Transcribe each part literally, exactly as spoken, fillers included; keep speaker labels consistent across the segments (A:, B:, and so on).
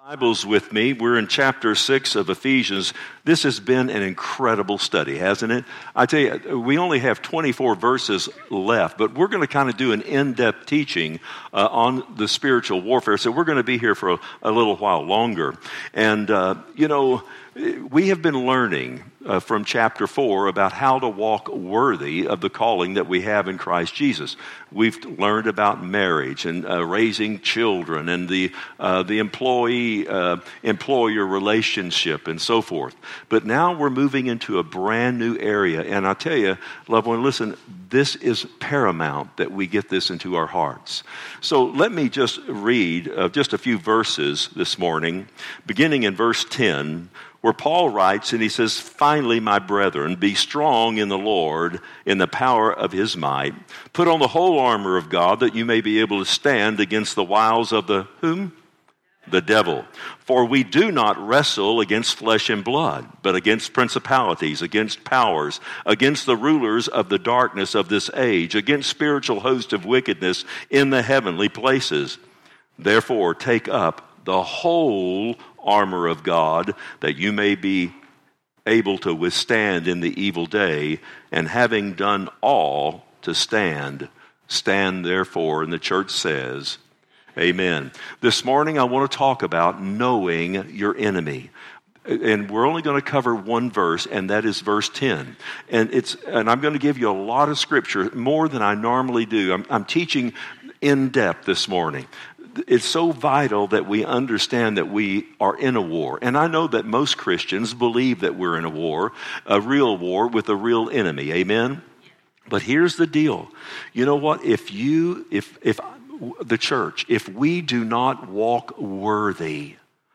A: Bibles with me. We're in chapter six of Ephesians. This has been an incredible study, hasn't it? I tell you, we only have twenty-four verses left, but we're going to kind of do an in-depth teaching uh, on the spiritual warfare. So we're going to be here for a, a little while longer. And, uh, you know, we have been learning uh, from chapter four about how to walk worthy of the calling that we have in Christ Jesus. We've learned about marriage and uh, raising children and the uh, the employee uh, employer relationship and so forth. But now we're moving into a brand new area, and I tell you, loved one, listen, this is paramount that we get this into our hearts. So let me just read uh, just a few verses this morning, beginning in verse ten. Where Paul writes, and he says, "Finally, my brethren, be strong in the Lord, in the power of his might. Put on the whole armor of God, that you may be able to stand against the wiles of the," whom? "The devil. For we do not wrestle against flesh and blood, but against principalities, against powers, against the rulers of the darkness of this age, against spiritual hosts of wickedness in the heavenly places. Therefore, take up the whole armor of God, that you may be able to withstand in the evil day, and having done all to stand, stand therefore." And the church says, amen. This morning I want to talk about knowing your enemy. And we're only going to cover one verse, and that is verse ten. And it's and I'm going to give you a lot of scripture, more than I normally do. I'm, I'm teaching in depth this morning. It's so vital that we understand that we are in a war. And I know that most Christians believe that we're in a war, a real war with a real enemy. Amen? But here's the deal. You know what? If you, if, if the church, if we do not walk worthy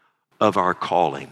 A: of our calling,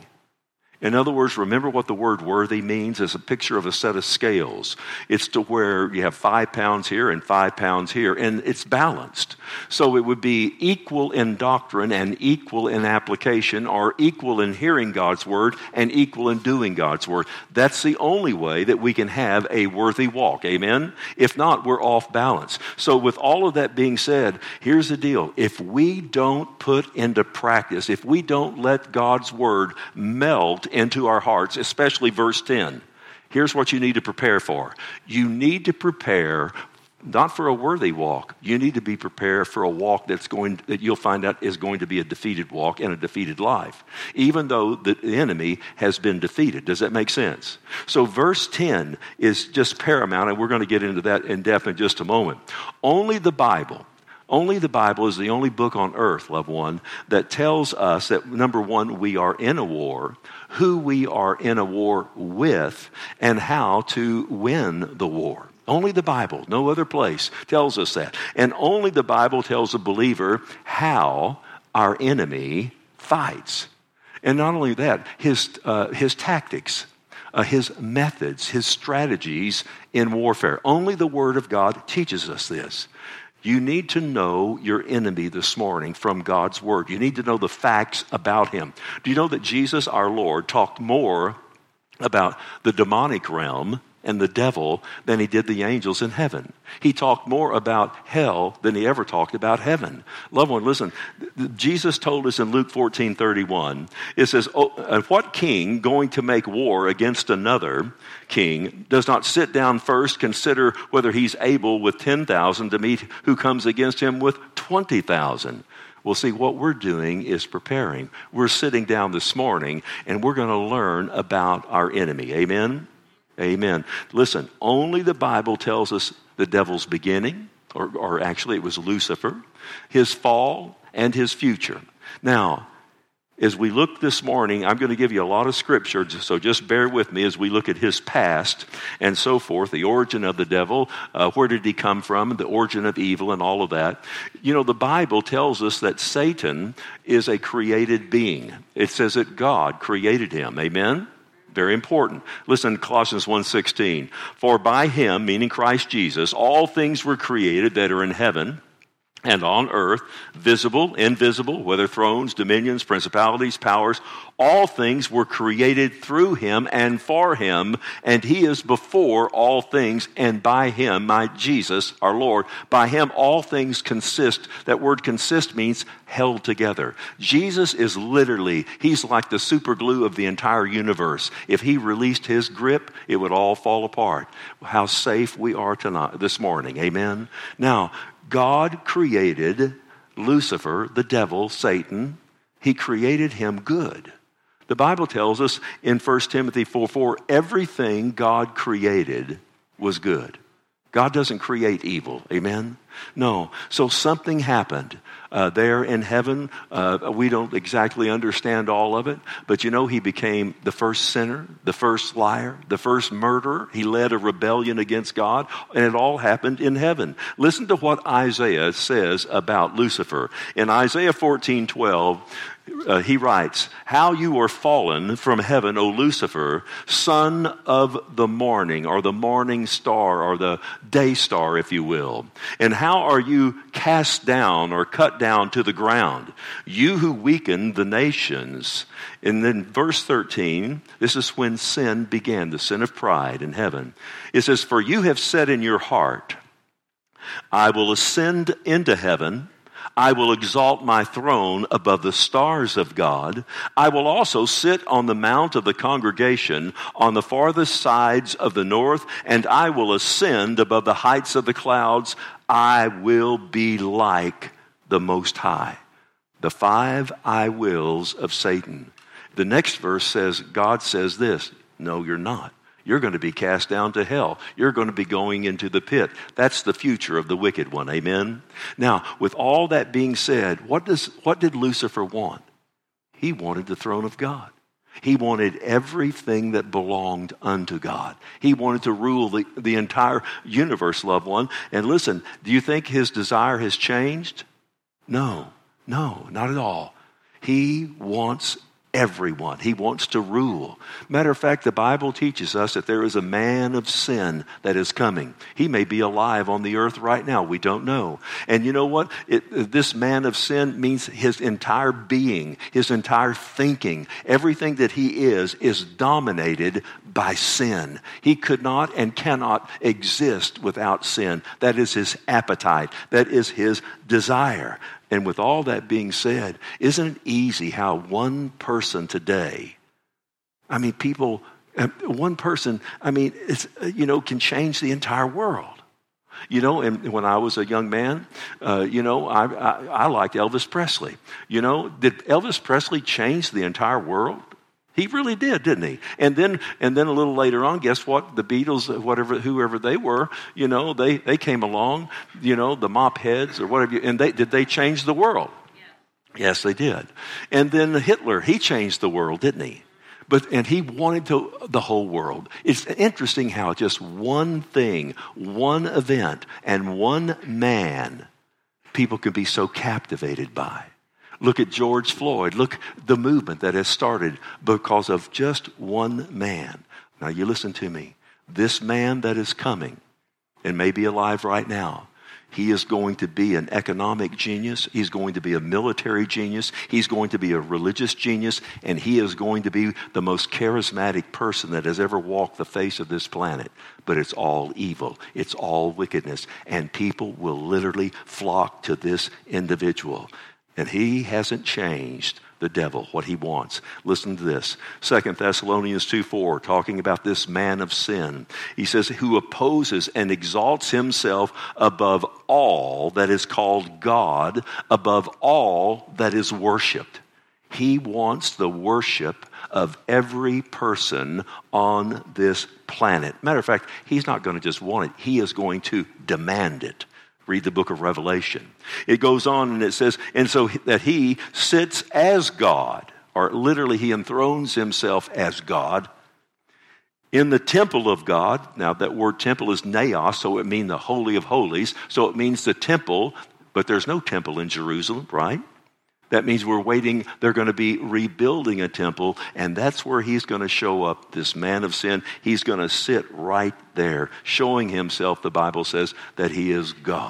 A: in other words, remember what the word worthy means? It's a picture of a set of scales. It's to where you have five pounds here and five pounds here, and it's balanced. So it would be equal in doctrine and equal in application, or equal in hearing God's word and equal in doing God's word. That's the only way that we can have a worthy walk. Amen? If not, we're off balance. So with all of that being said, here's the deal. If we don't put into practice, if we don't let God's word melt into our hearts, especially verse ten. Here's what you need to prepare for. You need to prepare not for a worthy walk. You need to be prepared for a walk that's going that you'll find out is going to be a defeated walk and a defeated life, even though the enemy has been defeated. Does that make sense? So verse ten is just paramount, and we're going to get into that in depth in just a moment. Only the Bible Only the Bible is the only book on earth, loved one, that tells us that, number one, we are in a war, who we are in a war with, and how to win the war. Only the Bible, no other place, tells us that. And only the Bible tells a believer how our enemy fights. And not only that, his, uh, his tactics, uh, his methods, his strategies in warfare. Only the Word of God teaches us this. You need to know your enemy this morning from God's word. You need to know the facts about him. Do you know that Jesus, our Lord, talked more about the demonic realm and the devil than he did the angels in heaven? He talked more about hell than he ever talked about heaven. Loved one, listen, Jesus told us in Luke fourteen thirty-one, it says, "Oh, and what king going to make war against another king does not sit down first, consider whether he's able with ten thousand to meet who comes against him with twenty thousand? Well, see, what we're doing is preparing. We're sitting down this morning, and we're going to learn about our enemy. Amen? Amen. Listen, only the Bible tells us the devil's beginning, or, or actually it was Lucifer, his fall, and his future. Now, as we look this morning, I'm going to give you a lot of scripture, so just bear with me as we look at his past and so forth, the origin of the devil, uh, where did he come from, the origin of evil and all of that. You know, the Bible tells us that Satan is a created being. It says that God created him. Amen? Very important. Listen, Colossians one sixteen. "For by him," meaning Christ Jesus, "all things were created that are in heaven and on earth, visible, invisible, whether thrones, dominions, principalities, powers, all things were created through him and for him, and he is before all things, and by him, my Jesus, our Lord, by him all things consist. That word consist means held together. Jesus is literally, he's like the super glue of the entire universe. If he released his grip, it would all fall apart. How safe we are tonight, this morning, amen? Now, God created Lucifer, the devil, Satan. He created him good. The Bible tells us in First Timothy four four, everything God created was good. God doesn't create evil, amen? No. So something happened uh, there in heaven. Uh, we don't exactly understand all of it, but you know, he became the first sinner, the first liar, the first murderer. He led a rebellion against God, and it all happened in heaven. Listen to what Isaiah says about Lucifer. In Isaiah fourteen twelve, Uh, he writes, how you are fallen from heaven, O Lucifer, son of the morning, or the morning star, or the day star, if you will. And how are you cast down or cut down to the ground, you who weakened the nations? And then verse thirteen, this is when sin began, the sin of pride in heaven. It says, for you have said in your heart, I will ascend into heaven, I will exalt my throne above the stars of God. I will also sit on the mount of the congregation on the farthest sides of the north, and I will ascend above the heights of the clouds. I will be like the Most High. The five I wills of Satan. The next verse says, God says this, no, you're not. You're going to be cast down to hell. You're going to be going into the pit. That's the future of the wicked one. Amen? Now, with all that being said, what does what did Lucifer want? He wanted the throne of God. He wanted everything that belonged unto God. He wanted to rule the, the entire universe, loved one. And listen, do you think his desire has changed? No, no, not at all. He wants everyone. He wants to rule. Matter of fact, the Bible teaches us that there is a man of sin that is coming. He may be alive on the earth right now. We don't know. And you know what? It, this man of sin means his entire being, his entire thinking, everything that he is, is dominated by sin. He could not and cannot exist without sin. That is his appetite. That is his desire. And with all that being said, isn't it easy how one person today, I mean, people, one person, I mean, it's, you know, can change the entire world. You know, and when I was a young man, uh, you know, I, I, I liked Elvis Presley. You know, did Elvis Presley change the entire world? He really did, didn't he? And then, and then a little later on, guess what? The Beatles, whatever, whoever they were, you know, they, they came along, you know, the Mop Heads or whatever, and they did they change the world? Yeah. Yes, they did. And then Hitler, he changed the world, didn't he? But and he wanted to the whole world. It's interesting how just one thing, one event, and one man, people can be so captivated by. Look at George Floyd. Look the movement that has started because of just one man. Now you listen to me. This man that is coming and may be alive right now, he is going to be an economic genius. He's going to be a military genius. He's going to be a religious genius. And he is going to be the most charismatic person that has ever walked the face of this planet. But it's all evil. It's all wickedness. And people will literally flock to this individual. And he hasn't changed, the devil, what he wants. Listen to this. Second Thessalonians two four, talking about this man of sin. He says, who opposes and exalts himself above all that is called God, above all that is worshipped. He wants the worship of every person on this planet. Matter of fact, he's not going to just want it. He is going to demand it. Read the book of Revelation. It goes on and it says, and so that he sits as God, or literally he enthrones himself as God, in the temple of God. Now that word temple is naos, so it means the holy of holies. So it means the temple, but there's no temple in Jerusalem, right? That means we're waiting, they're going to be rebuilding a temple, and that's where he's going to show up, this man of sin. He's going to sit right there, showing himself, the Bible says, that he is God.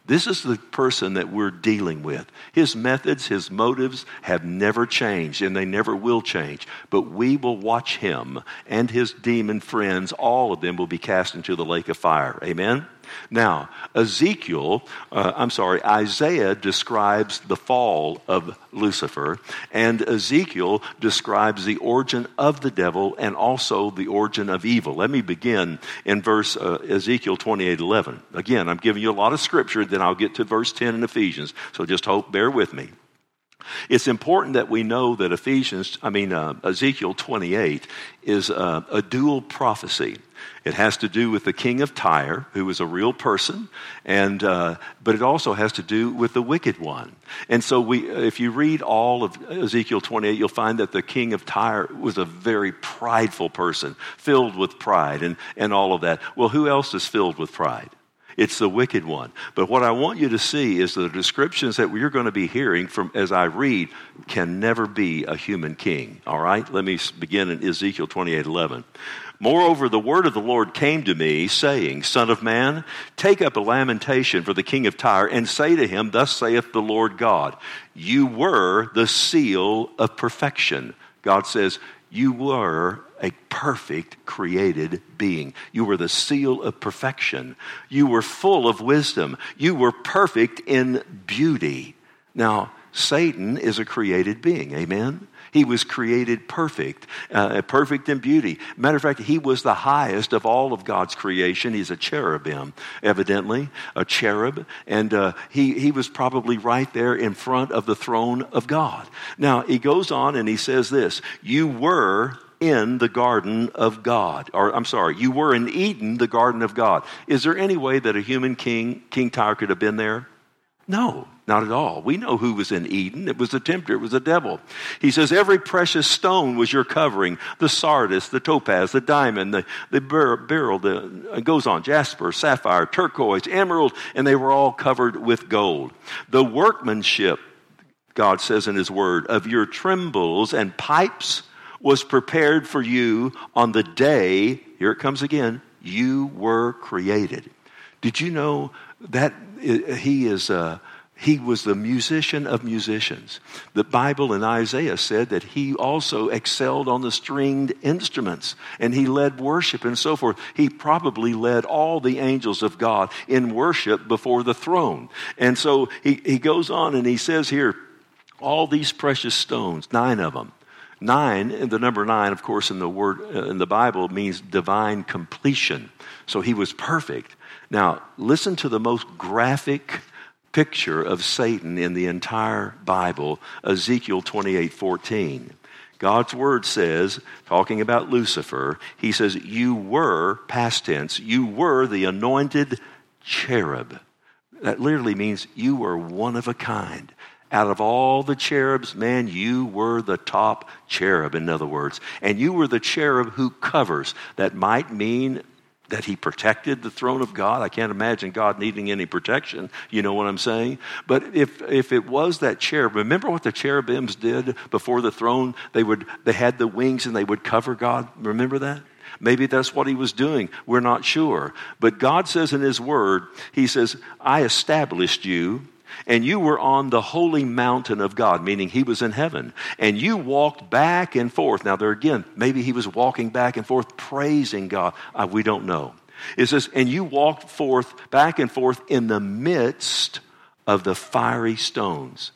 A: This is the person that we're dealing with. His methods, his motives have never changed, and they never will change. But we will watch him and his demon friends. All of them will be cast into the lake of fire. Amen? Now, Ezekiel, uh, I'm sorry, Isaiah describes the fall of Lucifer, and Ezekiel describes the origin of the devil and also the origin of evil. Let me begin in verse uh, Ezekiel twenty-eight eleven. Again, I'm giving you a lot of scripture, then I'll get to verse ten in Ephesians, so just hope, bear with me. It's important that we know that Ephesians, I mean uh, Ezekiel twenty-eight is uh, a dual prophecy. It has to do with the king of Tyre, who was a real person, and uh, but it also has to do with the wicked one. And so, we, if you read all of Ezekiel twenty-eight, you'll find that the king of Tyre was a very prideful person, filled with pride, and and all of that. Well, who else is filled with pride? It's the wicked one. But what I want you to see is the descriptions that we're going to be hearing from as I read can never be a human king. All right? Let me begin in Ezekiel twenty-eight eleven. Moreover, the word of the Lord came to me, saying, Son of man, take up a lamentation for the king of Tyre, and say to him, Thus saith the Lord God, you were the seal of perfection. God says, you were a perfect created being. You were the seal of perfection. You were full of wisdom. You were perfect in beauty. Now, Satan is a created being. Amen? He was created perfect, uh, perfect in beauty. Matter of fact, he was the highest of all of God's creation. He's a cherubim, evidently, a cherub. And uh, he, he was probably right there in front of the throne of God. Now, he goes on and he says this, you were in the garden of God. Or, I'm sorry, you were in Eden, the garden of God. Is there any way that a human king, King Tyre, could have been there? No, not at all. We know who was in Eden. It was the tempter. It was the devil. He says, every precious stone was your covering. The sardis, the topaz, the diamond, the, the beryl, the, it goes on, jasper, sapphire, turquoise, emerald, and they were all covered with gold. The workmanship, God says in his word, of your timbrels and pipes was prepared for you on the day, here it comes again, you were created. Did you know that he is uh, he was the musician of musicians? The Bible in Isaiah said that he also excelled on the stringed instruments, and he led worship and so forth. He probably led all the angels of God in worship before the throne. And so he, he goes on and he says here, all these precious stones, nine of them. Nine, the number nine, of course, in the word uh, in the Bible means divine completion. So he was perfect. Now, listen to the most graphic picture of Satan in the entire Bible, Ezekiel twenty-eight fourteen. God's word says, talking about Lucifer, he says, you were, past tense, you were the anointed cherub. That literally means you were one of a kind. Out of all the cherubs, man, you were the top cherub, in other words. And you were the cherub who covers. That might mean that he protected the throne of God. I can't imagine God needing any protection. You know what I'm saying? But if if it was that cherub, remember what the cherubims did before the throne? They would they had the wings and they would cover God. Remember that? Maybe that's what he was doing. We're not sure. But God says in his word, he says, I established you, and you were on the holy mountain of God, meaning he was in heaven. And you walked back and forth. Now there again, maybe he was walking back and forth praising God. Uh, we don't know. It says, and you walked forth, back and forth in the midst of the fiery stones.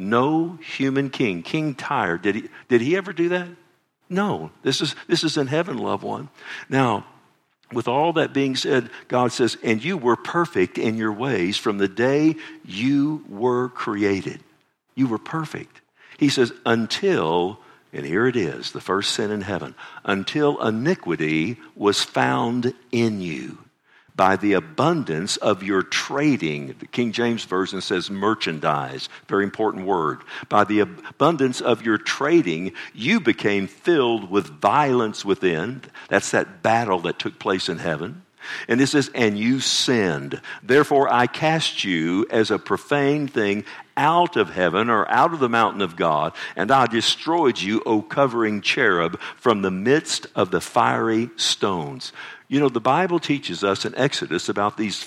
A: No human king, King Tyre, did he, did he ever do that? No. This is, this is in heaven, loved one. Now, with all that being said, God says, and you were perfect in your ways from the day you were created. You were perfect. He says, until, and here it is, the first sin in heaven, until iniquity was found in you by the abundance of your trading. The King James Version says merchandise, very important word. By the abundance of your trading, you became filled with violence within. That's that battle that took place in heaven. And it says, and you sinned. Therefore I cast you as a profane thing out of heaven, or out of the mountain of God, and I destroyed you, O covering cherub, from the midst of the fiery stones. You know, the Bible teaches us in Exodus about these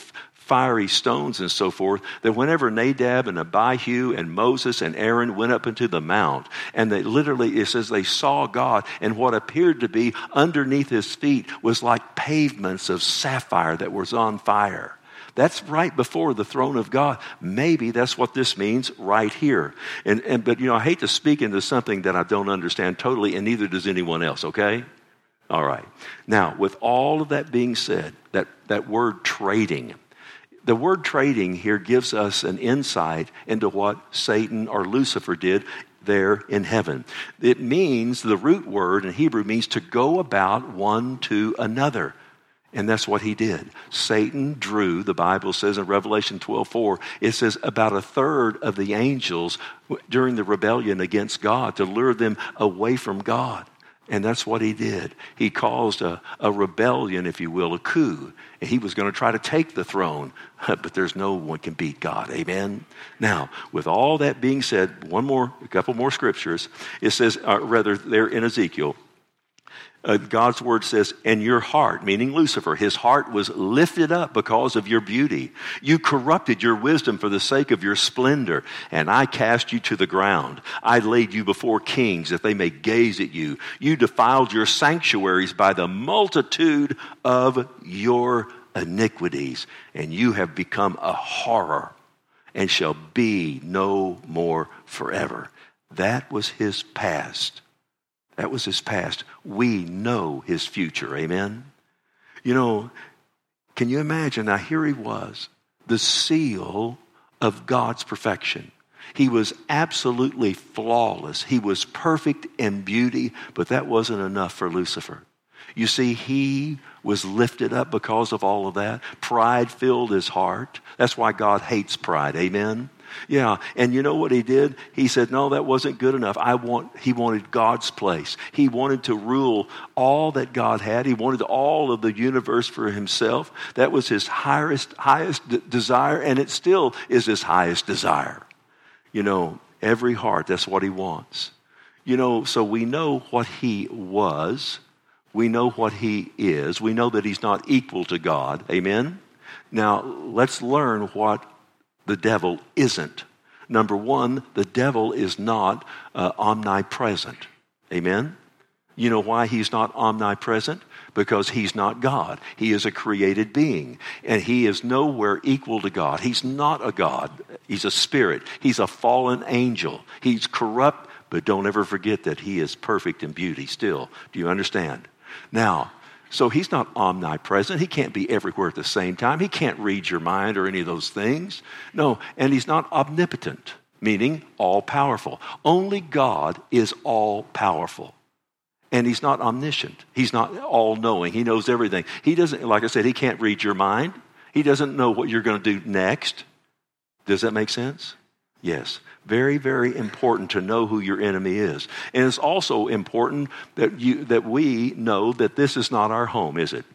A: fiery stones and so forth, that whenever Nadab and Abihu and Moses and Aaron went up into the mount, and they literally, it says they saw God, and what appeared to be underneath his feet was like pavements of sapphire that was on fire. That's right before the throne of God. Maybe that's what this means right here. And, and but, you know, I hate to speak into something that I don't understand totally, and neither does anyone else, okay? All right. Now, with all of that being said, that, that word trading, the word trading here gives us an insight into what Satan or Lucifer did there in heaven. It means, the root word in Hebrew means to go about one to another. And that's what he did. Satan drew, the Bible says in Revelation twelve four, it says about a third of the angels during the rebellion against God to lure them away from God. And that's what he did. He caused a, a rebellion, if you will, a coup. And he was going to try to take the throne. But there's no one can beat God. Amen? Now, with all that being said, one more, a couple more scriptures. It says, uh, rather, there in Ezekiel, Uh, God's word says, and your heart, meaning Lucifer, his heart was lifted up because of your beauty. You corrupted your wisdom for the sake of your splendor, and I cast you to the ground. I laid you before kings that they may gaze at you. You defiled your sanctuaries by the multitude of your iniquities, and you have become a horror and shall be no more forever. That was his past. That was his past. We know his future. Amen? You know, can you imagine? Now, here he was, the seal of God's perfection. He was absolutely flawless. He was perfect in beauty, but that wasn't enough for Lucifer. You see, he was lifted up because of all of that. Pride filled his heart. That's why God hates pride. Amen? Yeah, and you know what he did? He said, no, that wasn't good enough. I want. He wanted God's place. He wanted to rule all that God had. He wanted all of the universe for himself. That was his highest, highest d- desire, and it still is his highest desire. You know, every heart, that's what he wants. You know, so we know what he was. We know what he is. We know that he's not equal to God. Amen? Now, let's learn what the devil isn't. Number one, the devil is not uh, omnipresent. Amen? You know why he's not omnipresent? Because he's not God. He is a created being. And he is nowhere equal to God. He's not a God. He's a spirit. He's a fallen angel. He's corrupt, but don't ever forget that he is perfect in beauty still. Do you understand? Now, so he's not omnipresent. He can't be everywhere at the same time. He can't read your mind or any of those things. No, and he's not omnipotent, meaning all-powerful. Only God is all-powerful. And he's not omniscient. He's not all-knowing. He knows everything. He doesn't, like I said, he can't read your mind. He doesn't know what you're going to do next. Does that make sense? Yes. Very, very important to know who your enemy is. And it's also important that you that we know that this is not our home, is it?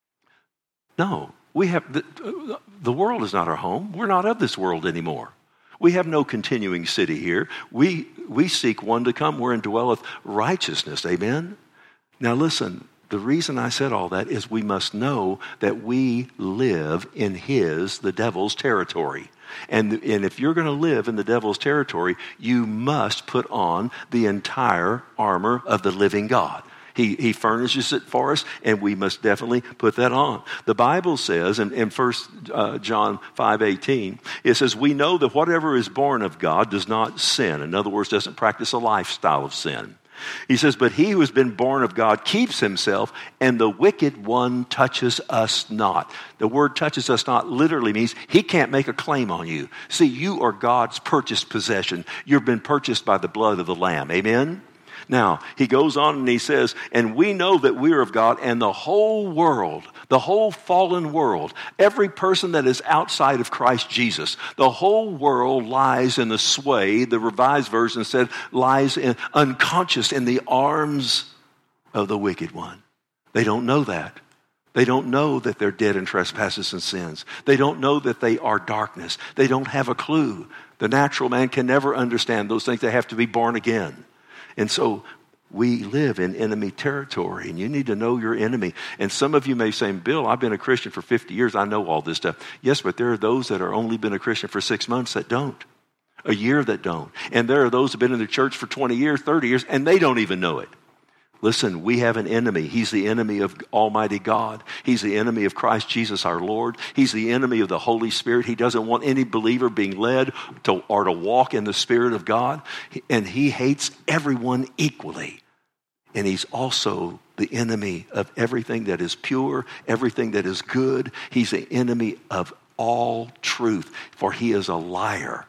A: No. We have the, the world is not our home. We're not of this world anymore. We have no continuing city here. We we seek one to come wherein dwelleth righteousness. Amen? Now listen, the reason I said all that is we must know that we live in his, the devil's territory. And, and if you're going to live in the devil's territory, you must put on the entire armor of the living God. He, he furnishes it for us, and we must definitely put that on. The Bible says in, in First John five eighteen, it says, we know that whatever is born of God does not sin. In other words, doesn't practice a lifestyle of sin. He says, but he who has been born of God keeps himself, and the wicked one touches us not. The word touches us not literally means he can't make a claim on you. See, you are God's purchased possession. You've been purchased by the blood of the Lamb. Amen? Now, he goes on and he says, and we know that we are of God, and the whole world, the whole fallen world, every person that is outside of Christ Jesus, the whole world lies in the sway, the Revised Version said, lies in, unconscious in the arms of the wicked one. They don't know that. They don't know that they're dead in trespasses and sins. They don't know that they are darkness. They don't have a clue. The natural man can never understand those things. They have to be born again. And so we live in enemy territory, and you need to know your enemy. And some of you may say, Bill, I've been a Christian for fifty years. I know all this stuff. Yes, but there are those that are only been a Christian for six months that don't. A year that don't. And there are those who have been in the church for twenty years, thirty years, and they don't even know it. Listen, we have an enemy. He's the enemy of Almighty God. He's the enemy of Christ Jesus our Lord. He's the enemy of the Holy Spirit. He doesn't want any believer being led to or to walk in the Spirit of God. And he hates everyone equally. And he's also the enemy of everything that is pure, everything that is good. He's the enemy of all truth, for he is a liar.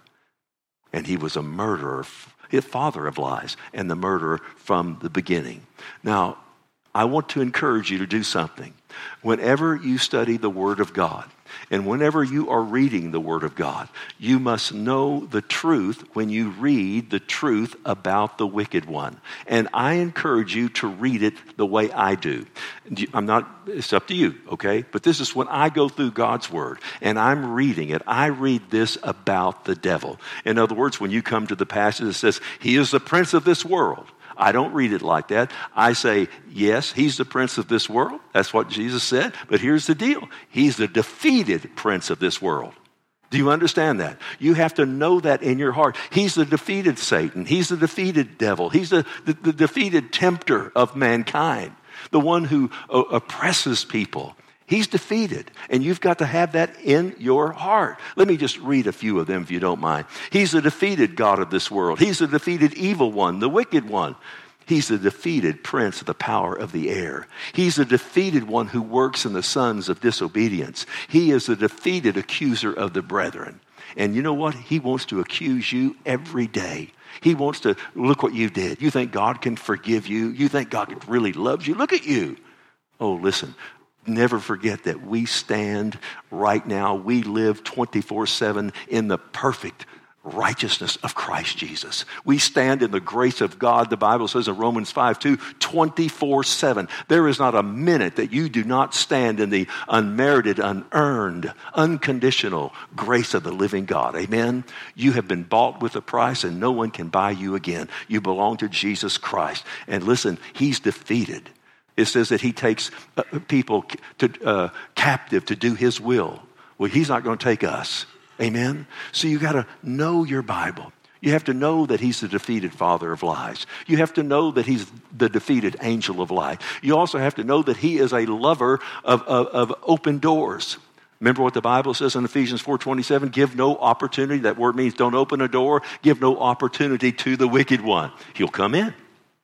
A: And he was a murderer, his father of lies, and the murderer from the beginning. Now, I want to encourage you to do something. Whenever you study the Word of God, and whenever you are reading the Word of God, you must know the truth when you read the truth about the wicked one. And I encourage you to read it the way I do. I'm not, it's up to you, okay? But this is when I go through God's Word and I'm reading it, I read this about the devil. In other words, when you come to the passage that says, he is the prince of this world, I don't read it like that. I say, yes, he's the prince of this world. That's what Jesus said. But here's the deal. He's the defeated prince of this world. Do you understand that? You have to know that in your heart. He's the defeated Satan. He's the defeated devil. He's the, the, the defeated tempter of mankind, the one who uh, oppresses people. He's defeated, and you've got to have that in your heart. Let me just read a few of them if you don't mind. He's the defeated God of this world. He's the defeated evil one, the wicked one. He's the defeated prince of the power of the air. He's the defeated one who works in the sons of disobedience. He is the defeated accuser of the brethren. And you know what? He wants to accuse you every day. He wants to, look what you did. You think God can forgive you? You think God really loves you? Look at you. Oh, listen. Never forget that we stand right now, we live twenty-four seven in the perfect righteousness of Christ Jesus. We stand in the grace of God, the Bible says in Romans five two, twenty-four seven. There is not a minute that you do not stand in the unmerited, unearned, unconditional grace of the living God. Amen? You have been bought with a price and no one can buy you again. You belong to Jesus Christ. And listen, he's defeated. It says that he takes uh, people to, uh, captive to do his will. Well, he's not going to take us. Amen? So you got to know your Bible. You have to know that he's the defeated father of lies. You have to know that he's the defeated angel of light. You also have to know that he is a lover of, of, of open doors. Remember what the Bible says in Ephesians four twenty-seven, give no opportunity. That word means don't open a door. Give no opportunity to the wicked one. He'll come in.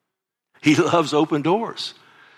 A: He loves open doors.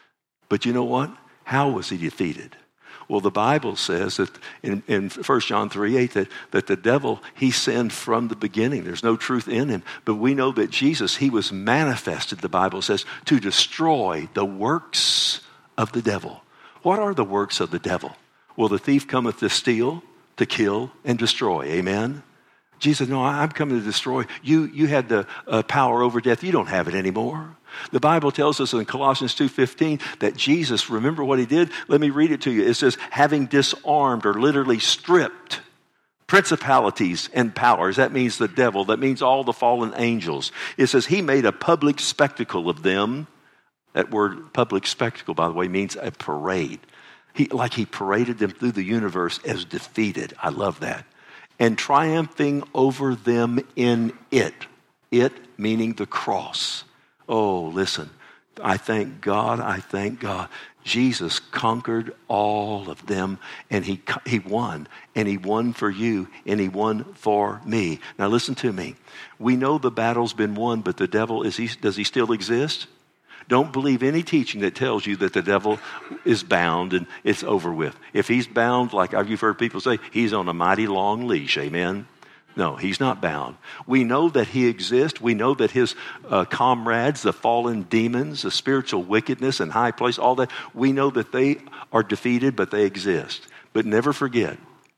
A: But you know what? How was he defeated? Well, the Bible says that in, in First John three eight that, that the devil, he sinned from the beginning. There's no truth in him. But we know that Jesus, he was manifested, the Bible says, to destroy the works of the devil. What are the works of the devil? Well, the thief cometh to steal, to kill, and destroy. Amen? Jesus, no, I'm coming to destroy. You, you had the uh, power over death. You don't have it anymore. The Bible tells us in Colossians two fifteen that Jesus, remember what he did? Let me read it to you. It says, having disarmed or literally stripped principalities and powers. That means the devil. That means all the fallen angels. It says he made a public spectacle of them. That word public spectacle, by the way, means a parade. He, like he paraded them through the universe as defeated. I love that. And triumphing over them in it. It meaning the cross. Oh, listen, I thank God, I thank God. Jesus conquered all of them, and he, he won, and he won for you, and he won for me. Now listen to me. We know the battle's been won, but the devil, is he, does he still exist? Don't believe any teaching that tells you that the devil is bound and it's over with. If he's bound, like you've heard people say, he's on a mighty long leash, amen? No, he's not bound. We know that he exists. We know that his uh, comrades, the fallen demons, the spiritual wickedness and high place, all that, we know that they are defeated, but they exist. But never forget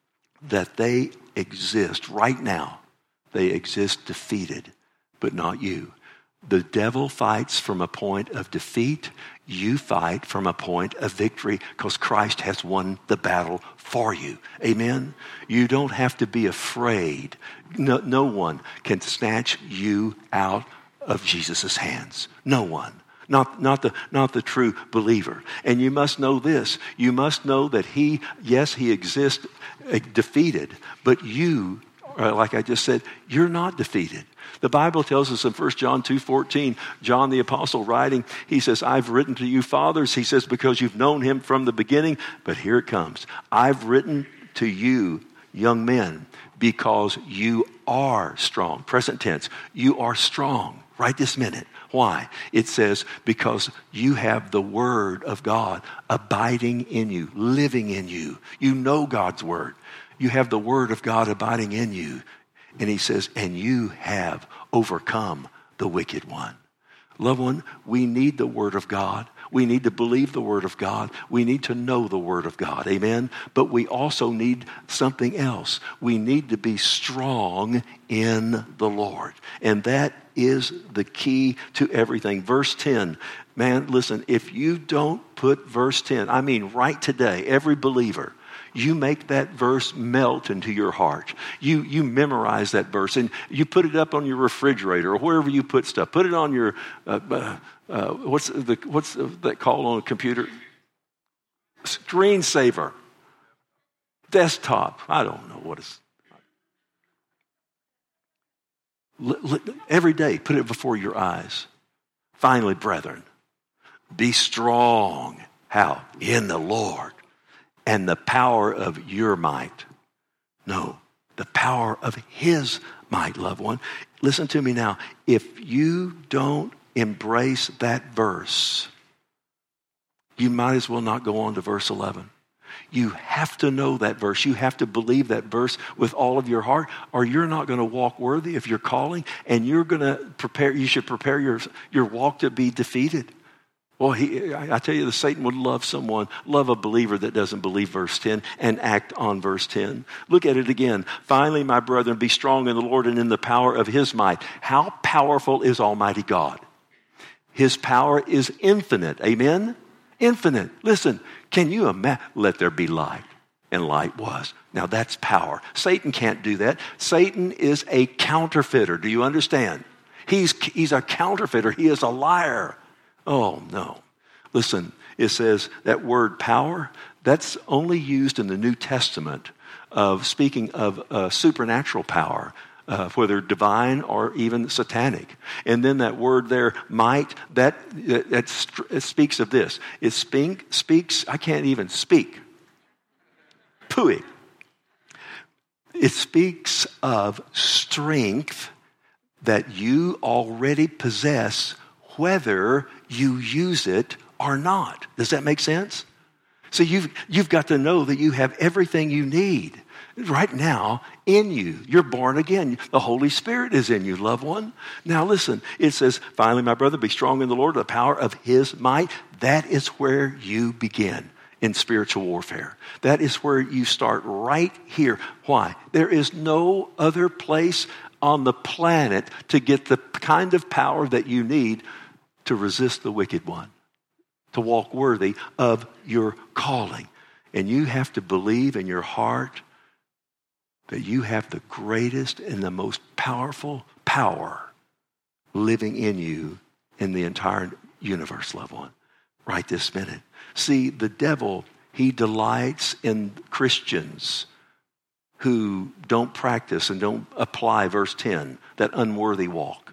A: that they exist right now. They exist defeated, but not you. The devil fights from a point of defeat. You fight from a point of victory because Christ has won the battle for you. Amen? You don't have to be afraid. No, no one can snatch you out of Jesus' hands. No one. Not, not, the, not the true believer. And you must know this. You must know that he, yes, he exists uh, defeated, but you, uh, like I just said, you're not defeated. The Bible tells us in First John two fourteen, John the apostle writing, he says, I've written to you fathers, he says, because you've known him from the beginning. But here it comes. I've written to you, young men, because you are strong. Present tense, you are strong right this minute. Why? It says, because you have the word of God abiding in you, living in you. You know God's word. You have the word of God abiding in you. And he says, and you have overcome the wicked one. Loved one, we need the word of God. We need to believe the word of God. We need to know the word of God. Amen? But we also need something else. We need to be strong in the Lord. And that is the key to everything. Verse ten. Man, listen, if you don't put verse ten, I mean right today, every believer, you make that verse melt into your heart. You you memorize that verse and you put it up on your refrigerator or wherever you put stuff. Put it on your uh, uh, uh, what's the what's that called on a computer? Screensaver, desktop. I don't know what it's. Every day, put it before your eyes. Finally, brethren, be strong. How? In the Lord. And the power of your might. No, the power of his might, loved one. Listen to me now. If you don't embrace that verse, you might as well not go on to verse eleven. You have to know that verse. You have to believe that verse with all of your heart, or you're not going to walk worthy of your calling, and you're going to prepare, you should prepare your, your walk to be defeated. Well, he, I tell you, the Satan would love someone, love a believer that doesn't believe verse ten and act on verse ten. Look at it again. Finally, my brethren, be strong in the Lord and in the power of his might. How powerful is Almighty God? His power is infinite. Amen? Infinite. Listen, can you imagine? Let there be light. And light was. Now that's power. Satan can't do that. Satan is a counterfeiter. Do you understand? He's, he's a counterfeiter. He is a liar. Oh, no. Listen, it says that word power, that's only used in the New Testament of speaking of uh, supernatural power, uh, whether divine or even satanic. And then that word there, might, that, that, that it speaks of this. It speak, speaks, I can't even speak. Pooey. It speaks of strength that you already possess, whether you use it or not. Does that make sense? So you've, you've got to know that you have everything you need right now in you. You're born again. The Holy Spirit is in you, loved one. Now listen, it says, finally, my brother, be strong in the Lord, the power of his might. That is where you begin in spiritual warfare. That is where you start right here. Why? There is no other place on the planet to get the kind of power that you need to resist the wicked one, to walk worthy of your calling. And you have to believe in your heart that you have the greatest and the most powerful power living in you in the entire universe, loved one, right this minute. See, the devil, he delights in Christians who don't practice and don't apply verse ten, that unworthy walk.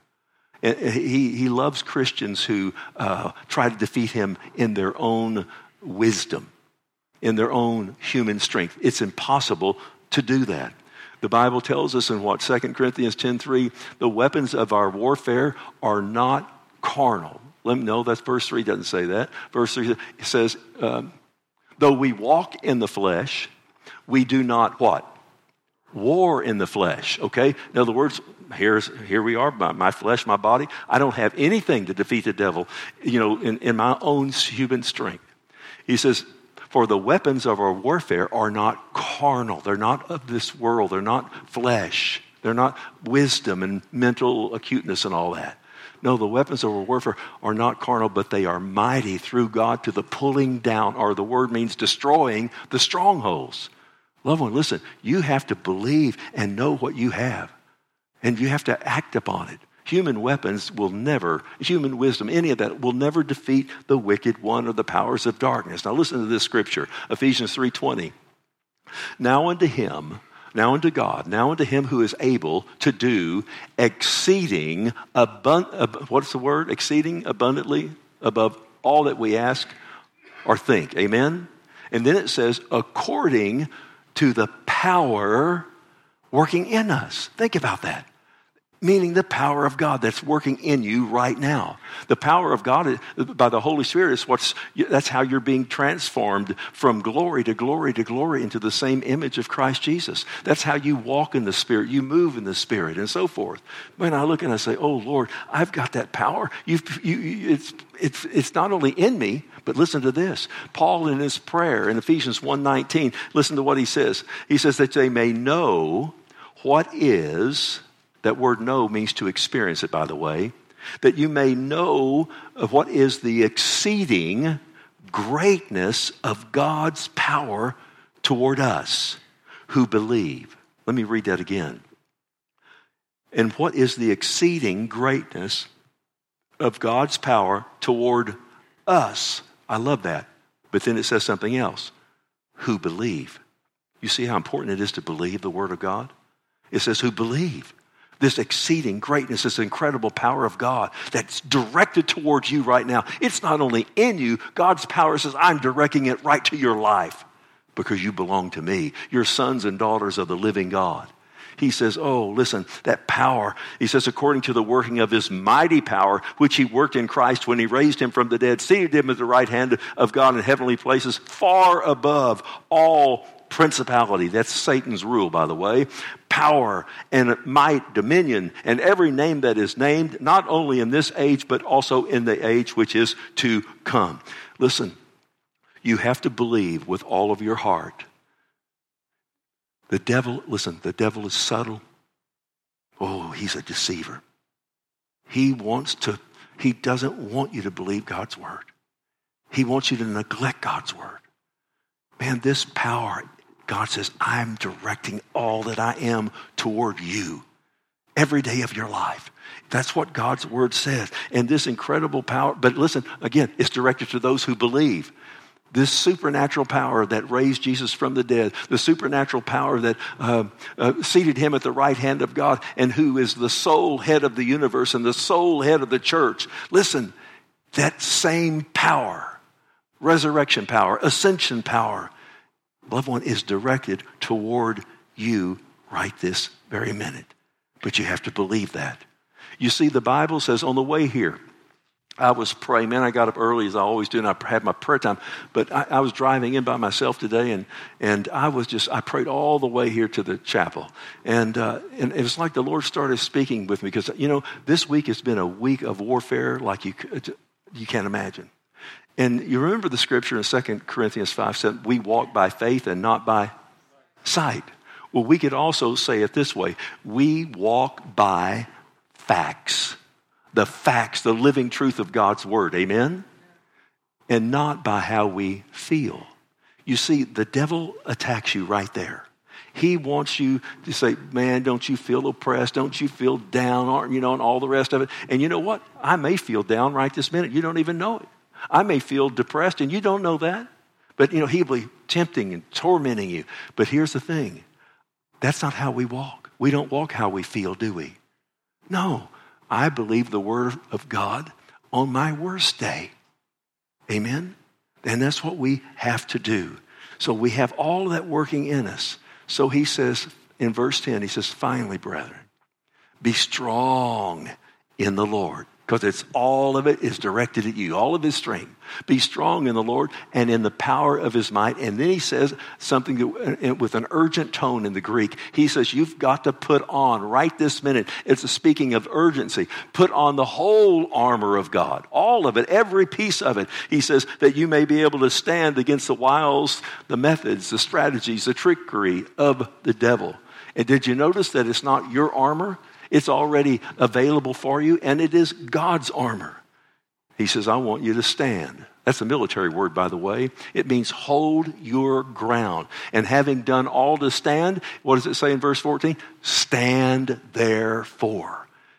A: He, he loves Christians who uh, try to defeat him in their own wisdom, in their own human strength. It's impossible to do that. The Bible tells us in what, Second Corinthians ten three, the weapons of our warfare are not carnal. Let me know, that's verse three doesn't say that. Verse three says, um, though we walk in the flesh, we do not what? War in the flesh, okay? In other words, here's here we are, my, my flesh, my body. I don't have anything to defeat the devil, you know, in, in my own human strength. He says, for the weapons of our warfare are not carnal. They're not of this world. They're not flesh. They're not wisdom and mental acuteness and all that. No, the weapons of our warfare are not carnal, but they are mighty through God to the pulling down, or the word means destroying, the strongholds. Loved one, listen, you have to believe and know what you have. And you have to act upon it. Human weapons will never, human wisdom, any of that will never defeat the wicked one or the powers of darkness. Now listen to this scripture, Ephesians three twenty. Now unto him, now unto God, now unto him who is able to do exceeding, abund- ab- what's the word? Exceeding abundantly above all that we ask or think. Amen? And then it says, according to the power working in us. Think about that. Meaning the power of God that's working in you right now. The power of God by the Holy Spirit is what's, that's how you're being transformed from glory to glory to glory into the same image of Christ Jesus. That's how you walk in the Spirit, you move in the Spirit, and so forth. When I look and I say, oh Lord, I've got that power. You've, you, you, it's, it's, it's not only in me, but listen to this. Paul in his prayer in Ephesians one nineteen, listen to what he says. He says that they may know what is... That word know means to experience it, by the way. That you may know of what is the exceeding greatness of God's power toward us who believe. Let me read that again. And what is the exceeding greatness of God's power toward us? I love that. But then it says something else. Who believe. You see how important it is to believe the Word of God? It says who believe. This exceeding greatness, this incredible power of God that's directed towards you right now. It's not only in you. God's power says, I'm directing it right to your life because you belong to me. You're sons and daughters of the living God. He says, oh, listen, that power. He says, according to the working of his mighty power, which he worked in Christ when he raised him from the dead, seated him at the right hand of God in heavenly places, far above all principality. That's Satan's rule, by the way. Power and might, dominion, and every name that is named, not only in this age, but also in the age which is to come. Listen, you have to believe with all of your heart. The devil, listen, the devil is subtle. Oh, he's a deceiver. He wants to, he doesn't want you to believe God's word. He wants you to neglect God's word. Man, this power, God says, I'm directing all that I am toward you every day of your life. That's what God's word says. And this incredible power, but listen, again, it's directed to those who believe. This supernatural power that raised Jesus from the dead, the supernatural power that uh, uh, seated him at the right hand of God and who is the sole head of the universe and the sole head of the church. Listen, that same power, resurrection power, ascension power, loved one, is directed toward you right this very minute. But you have to believe that. You see, the Bible says on the way here, I was praying. Man, I got up early as I always do, and I had my prayer time. But I, I was driving in by myself today, and and I was just, I prayed all the way here to the chapel. And, uh, and it was like the Lord started speaking with me because, you know, this week has been a week of warfare like you, you can't imagine. And you remember the scripture in Second Corinthians five seven, we walk by faith and not by sight. Well, we could also say it this way. We walk by facts. The facts, the living truth of God's word. Amen? And not by how we feel. You see, the devil attacks you right there. He wants you to say, man, don't you feel oppressed? Don't you feel down? You know, and all the rest of it. And you know what? I may feel down right this minute. You don't even know it. I may feel depressed and you don't know that. But, you know, he'll be tempting and tormenting you. But here's the thing. That's not how we walk. We don't walk how we feel, do we? No. I believe the word of God on my worst day. Amen? And that's what we have to do. So we have all of that working in us. So he says in verse ten, he says, finally, brethren, be strong in the Lord. Because it's all of it is directed at you, all of his strength. Be strong in the Lord and in the power of his might. And then he says something that, with an urgent tone in the Greek. He says, you've got to put on right this minute. It's a speaking of urgency. Put on the whole armor of God, all of it, every piece of it. He says that you may be able to stand against the wiles, the methods, the strategies, the trickery of the devil. And did you notice that it's not your armor? It's already available for you, and it is God's armor. He says, I want you to stand. That's a military word, by the way. It means hold your ground. And having done all to stand, what does it say in verse fourteen? Stand therefore.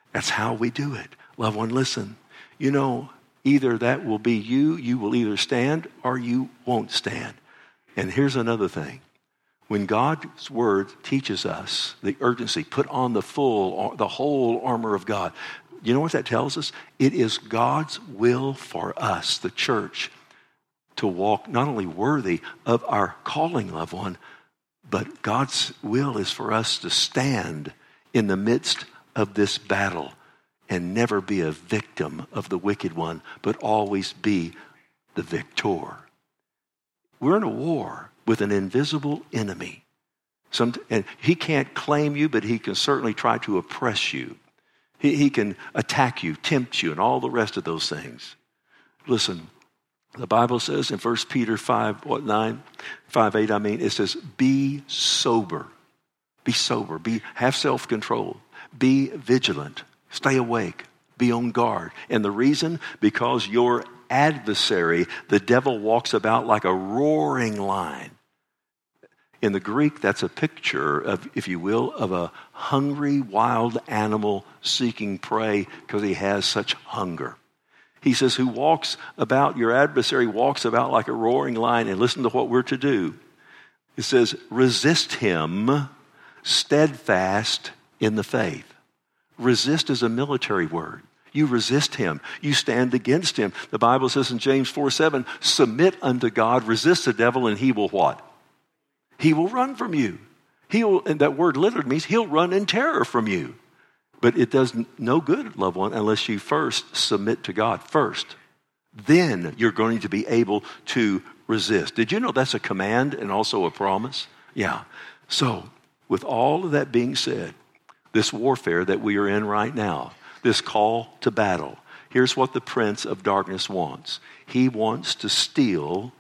A: That's how we do it. Loved one, listen. You know, either that will be you, you will either stand or you won't stand. And here's another thing. When God's word teaches us the urgency, put on the full, the whole armor of God. You know what that tells us? It is God's will for us, the church, to walk not only worthy of our calling, loved one, but God's will is for us to stand in the midst of this battle and never be a victim of the wicked one, but always be the victor. We're in a war with an invisible enemy. Some, and he can't claim you, but he can certainly try to oppress you. He, he can attack you, tempt you, and all the rest of those things. Listen, the Bible says in First Peter five, what, nine? five, eight, I mean, it says, be sober. Be sober. Be, have self-control. Be vigilant. Stay awake. Be on guard. And the reason? Because your adversary, the devil, walks about like a roaring lion. In the Greek, that's a picture of, if you will, of a hungry wild animal seeking prey because he has such hunger. He says, who walks about, your adversary walks about like a roaring lion. And listen to what we're to do. It says, resist him steadfast in the faith. Resist is a military word. You resist him. You stand against him. The Bible says in James four seven, submit unto God, resist the devil, and he will what? He will run from you. He will, and that word literally means he'll run in terror from you. But it does no good, loved one, unless you first submit to God first. Then you're going to be able to resist. Did you know that's a command and also a promise? Yeah. So, with all of that being said, this warfare that we are in right now, this call to battle, here's what the prince of darkness wants. He wants to steal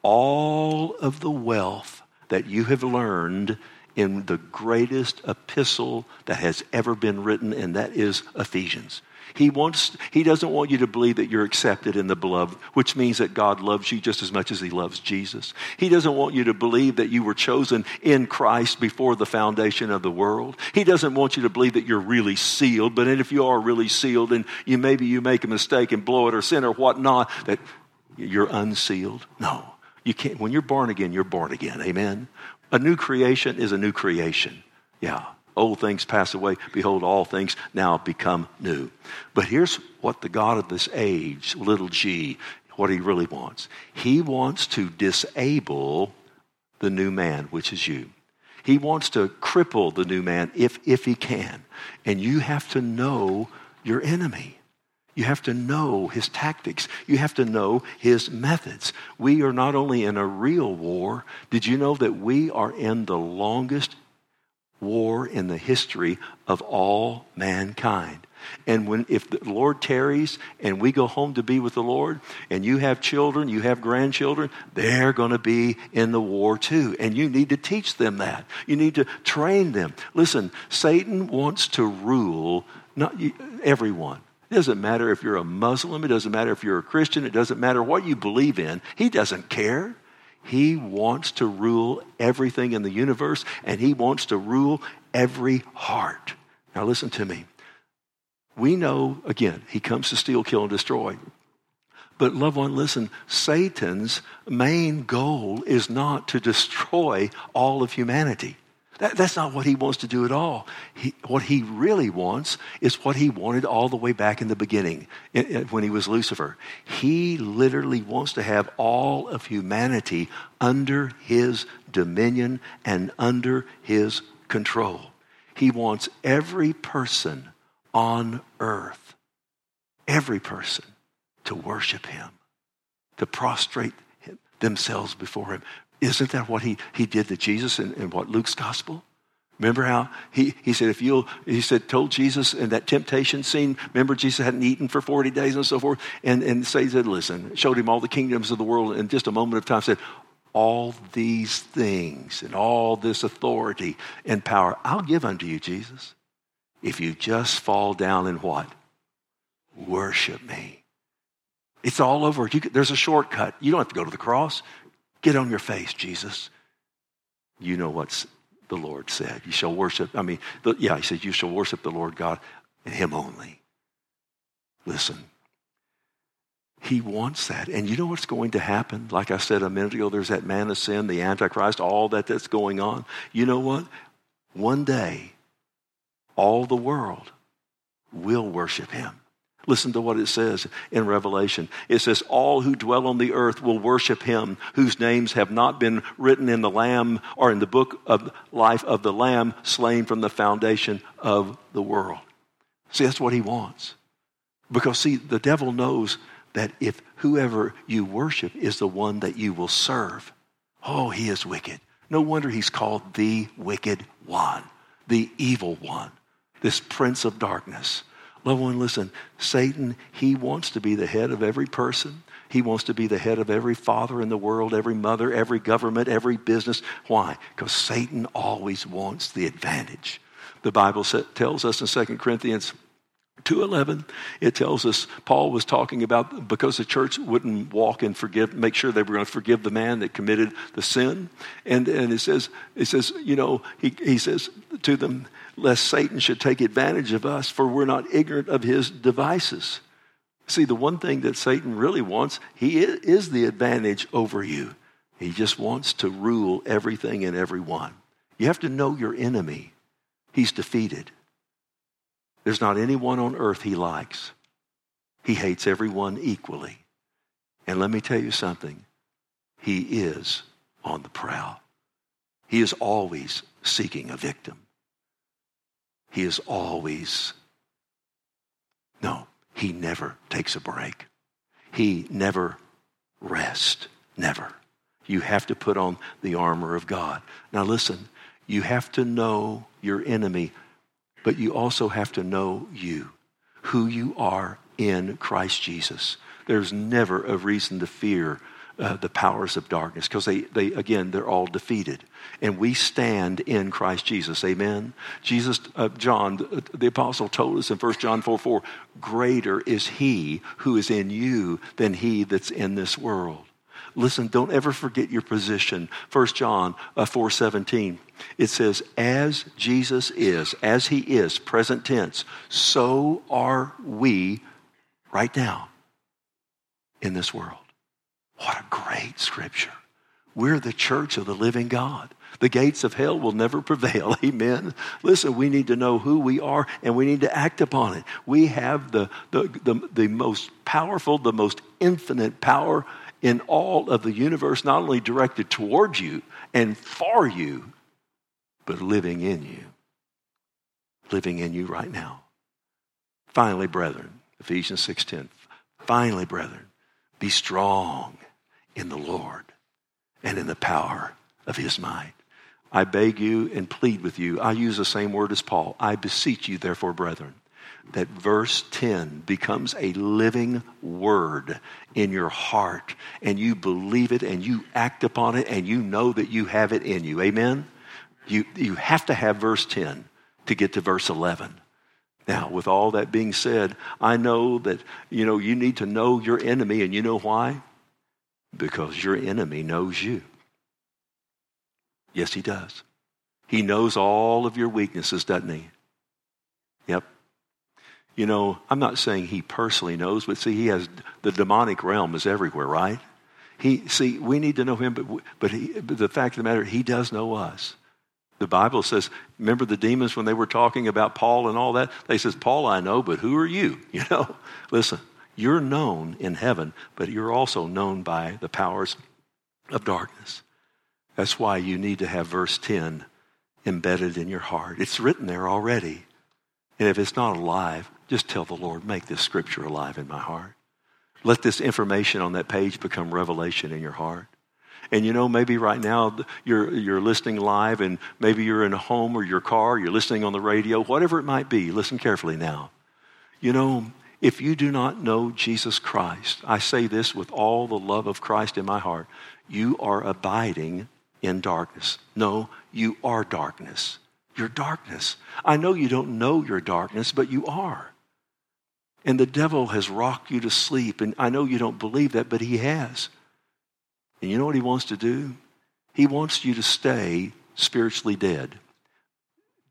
A: all of the wealth that you have learned in the greatest epistle that has ever been written, and that is Ephesians. He wants, he doesn't want you to believe that you're accepted in the beloved, which means that God loves you just as much as he loves Jesus. He doesn't want you to believe that you were chosen in Christ before the foundation of the world. He doesn't want you to believe that you're really sealed, but if you are really sealed and you maybe you make a mistake and blow it or sin or whatnot, that you're unsealed. No, you can't. When you're born again, you're born again. Amen. A new creation is a new creation. Yeah. Old things pass away. Behold, all things now become new. But here's what the God of this age, little g, what he really wants. He wants to disable the new man, which is you. He wants to cripple the new man if, if he can. And you have to know your enemy. You have to know his tactics. You have to know his methods. We are not only in a real war. Did you know that we are in the longest war in the history of all mankind? And when if the Lord tarries and we go home to be with the Lord, and you have children, you have grandchildren, they're going to be in the war too. And you need to teach them that. You need to train them. Listen, Satan wants to rule not everyone. It doesn't matter if you're a Muslim. It doesn't matter if you're a Christian. It doesn't matter what you believe in. He doesn't care. He wants to rule everything in the universe, and he wants to rule every heart. Now listen to me. We know, again, he comes to steal, kill, and destroy. But loved one, listen, Satan's main goal is not to destroy all of humanity. That, that's not what he wants to do at all. He, what he really wants is what he wanted all the way back in the beginning in, in, when he was Lucifer. He literally wants to have all of humanity under his dominion and under his control. He wants every person on earth, every person, to worship him, to prostrate him, themselves before him. Isn't that what he, he did to Jesus in, in what Luke's gospel? Remember how he, he said, if you'll, he said, told Jesus in that temptation scene, remember Jesus hadn't eaten for forty days and so forth. And, and so he said, listen, showed him all the kingdoms of the world in just a moment of time, said, all these things and all this authority and power, I'll give unto you, Jesus, if you just fall down and what? Worship me. It's all over. You, there's a shortcut. You don't have to go to the cross. Get on your face, Jesus. You know what the Lord said. You shall worship. I mean, the, yeah, he said, you shall worship the Lord God and him only. Listen, he wants that. And you know what's going to happen? Like I said a minute ago, there's that man of sin, the Antichrist, all that that's going on. You know what? One day, all the world will worship him. Listen to what it says in Revelation. It says, all who dwell on the earth will worship him, whose names have not been written in the Lamb or in the book of life of the Lamb slain from the foundation of the world. See, that's what he wants. Because, see, the devil knows that if whoever you worship is the one that you will serve, oh, he is wicked. No wonder he's called the wicked one, the evil one, this prince of darkness. Loved one, listen, Satan, he wants to be the head of every person. He wants to be the head of every father in the world, every mother, every government, every business. Why? Because Satan always wants the advantage. The Bible tells us in Second Corinthians two eleven, it tells us, Paul was talking about because the church wouldn't walk and forgive, make sure they were going to forgive the man that committed the sin. And, and it says, it says, you know, he, he says to them, lest Satan should take advantage of us, for we're not ignorant of his devices. See, the one thing that Satan really wants, he is the advantage over you. He just wants to rule everything and everyone. You have to know your enemy. He's defeated. There's not anyone on earth he likes. He hates everyone equally. And let me tell you something. He is on the prowl. He is always seeking a victim. He is always, no, he never takes a break. He never rests, never. You have to put on the armor of God. Now listen, you have to know your enemy, but you also have to know you, who you are in Christ Jesus. There's never a reason to fear uh, the powers of darkness because they, they, again, they're all defeated. And we stand in Christ Jesus. Amen. Jesus, uh, John, the, the apostle told us in First John four four, greater is he who is in you than he that's in this world. Listen, don't ever forget your position. First John four seventeen, it says, as Jesus is, as he is, present tense, so are we right now in this world. What a great scripture. We're the church of the living God. The gates of hell will never prevail. Amen. Listen, we need to know who we are and we need to act upon it. We have the, the, the, the most powerful, the most infinite power in all of the universe, not only directed towards you and for you, but living in you. Living in you right now. Finally, brethren, Ephesians six ten. Finally, brethren, be strong in the Lord and in the power of his might. I beg you and plead with you. I use the same word as Paul. I beseech you, therefore, brethren, that verse ten becomes a living word in your heart, and you believe it, and you act upon it, and you know that you have it in you. Amen? You, you have to have verse ten to get to verse eleven. Now, with all that being said, I know that, you know, you need to know your enemy, and you know why? Because your enemy knows you. Yes, he does. He knows all of your weaknesses, doesn't he? Yep. You know, I'm not saying he personally knows, but see, he has, the demonic realm is everywhere, right? He, see, we need to know him, but, but, he, but the fact of the matter, he does know us. The Bible says, remember the demons when they were talking about Paul and all that? They says, Paul I know, but who are you? You know, listen, you're known in heaven, but you're also known by the powers of darkness. That's why you need to have verse ten embedded in your heart. It's written there already. And if it's not alive, just tell the Lord, make this scripture alive in my heart. Let this information on that page become revelation in your heart. And you know, maybe right now you're you're listening live, and maybe you're in a home or your car, you're listening on the radio, whatever it might be. Listen carefully now. You know, if you do not know Jesus Christ, I say this with all the love of Christ in my heart, you are abiding in darkness. No, you are darkness. You're darkness. I know you don't know you're darkness, but you are. And the devil has rocked you to sleep, and I know you don't believe that, but he has. And you know what he wants to do? He wants you to stay spiritually dead.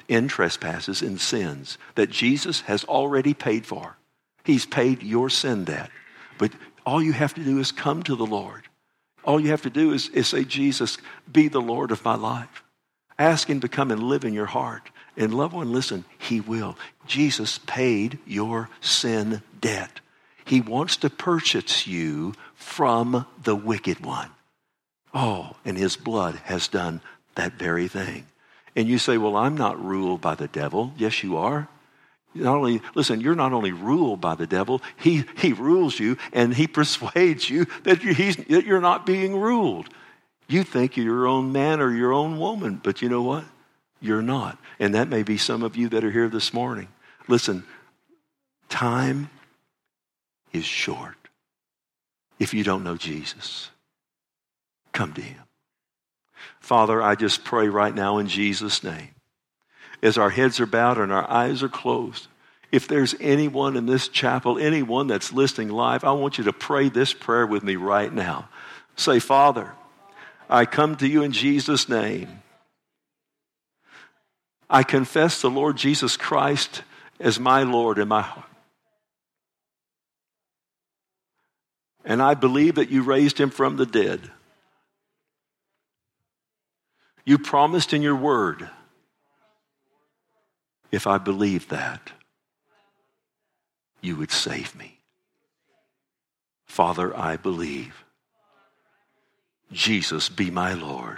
A: in trespasses and sins that Jesus has already paid for. He's paid your sin debt. But all you have to do is come to the Lord. All you have to do is, is say, Jesus, be the Lord of my life. Ask him to come and live in your heart. And loved one, listen, he will. Jesus paid your sin debt. He wants to purchase you from the wicked one. Oh, and his blood has done that very thing. And you say, well, I'm not ruled by the devil. Yes, you are. Not only, listen, you're not only ruled by the devil, he, he rules you and he persuades you that, you, he's, that you're not being ruled. You think you're your own man or your own woman, but you know what? You're not. And that may be some of you that are here this morning. Listen, time is short. If you don't know Jesus, come to him. Father, I just pray right now in Jesus' name, as our heads are bowed and our eyes are closed, if there's anyone in this chapel, anyone that's listening live, I want you to pray this prayer with me right now. Say, Father, I come to you in Jesus' name. I confess the Lord Jesus Christ as my Lord and my heart. And I believe that you raised him from the dead. You promised in your word, if I believed that, you would save me. Father, I believe. Jesus, be my Lord.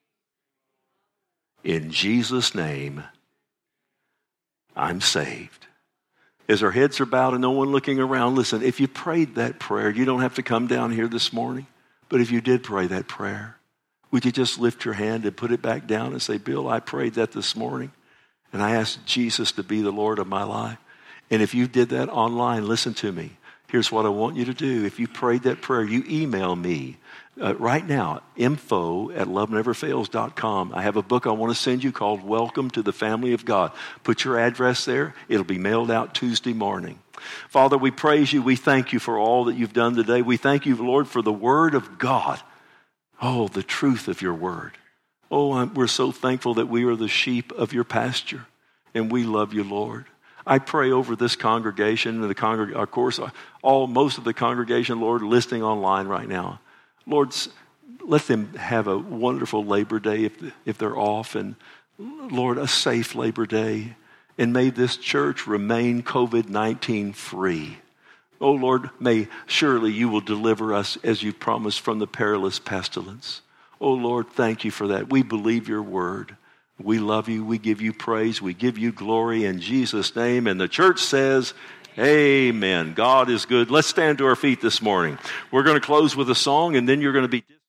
A: In Jesus' name, I'm saved. As our heads are bowed and no one looking around, listen, if you prayed that prayer, you don't have to come down here this morning. But if you did pray that prayer, would you just lift your hand and put it back down and say, Bill, I prayed that this morning. And I asked Jesus to be the Lord of my life. And if you did that online, listen to me. Here's what I want you to do. If you prayed that prayer, you email me uh, right now, info at love never fails dot com. I have a book I want to send you called Welcome to the Family of God. Put your address there. It'll be mailed out Tuesday morning. Father, we praise you. We thank you for all that you've done today. We thank you, Lord, for the word of God. Oh, the truth of your word. Oh, I'm, we're so thankful that we are the sheep of your pasture, and we love you, Lord. I pray over this congregation and the congreg- of course, all most of the congregation, Lord, listening online right now. Lord, let them have a wonderful Labor Day if if they're off, and Lord, a safe Labor Day, and may this church remain covid nineteen free. Oh Lord, may surely you will deliver us as you promised from the perilous pestilence. Oh Lord, thank you for that. We believe your word. We love you. We give you praise. We give you glory in Jesus' name. And the church says, amen. God is good. Let's stand to our feet this morning. We're going to close with a song, and then you're going to be